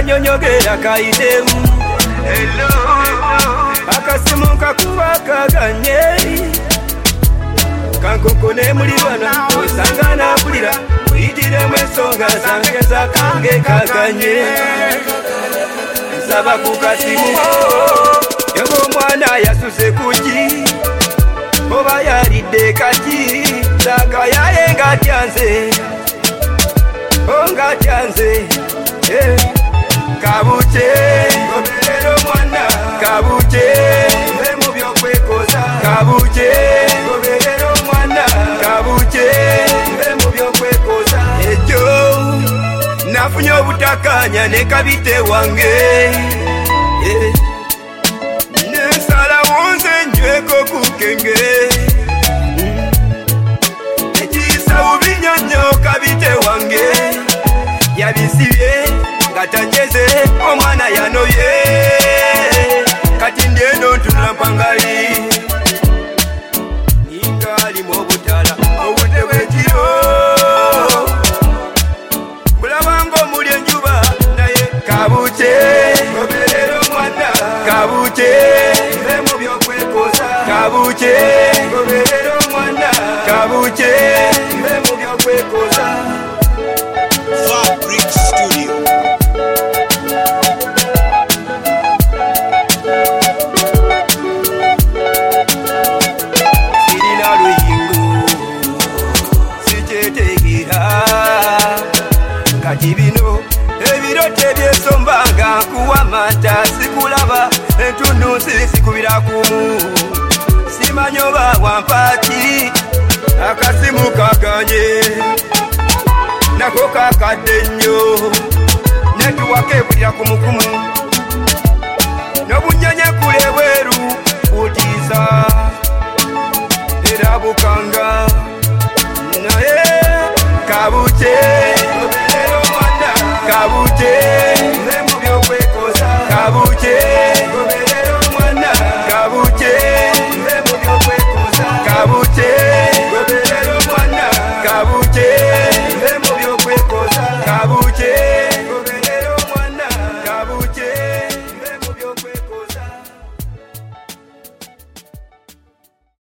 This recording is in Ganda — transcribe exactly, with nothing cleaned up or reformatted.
kanyonyogera kaidemu hello akasimu kakuba kaganye kankokone mulibana osangana kulira uyitire mwensonga zange zakange kaganye nsaba kukasimu yego omwana yasuse kuki oba yalidde kati zaga yayenga tyanze onga tyanze eh. Kabuche goberero mwana kabuche mbe mu byokwekoza kabuche goberero mwana kabuche mbe mu byokwekoza ejo nafunye obutakanya ne kabite wange eh. Nesala wonse njweko kukenge mm. Ejisa ubinyonyo kabite wange yabisibye Gatanyeze omwana yanoye kati ndieno ntunula mpangali ningali mobutala obudde bwekiro bulabango omuli enjuba naye kabuche goberero mwana kabuche mbe mu byokwekoza kabuche goberero mwana kabuche mbe mu byokwekoza Fabric Studio. Bino ebirote byesombanga kuwamata sikulaba entundu sisikubira kumu simanyoba wampati akasimu kaganye nako kakadde nnyo netuwake kulira kumukumu n'obunyanya kule bweru butiisa era bukanga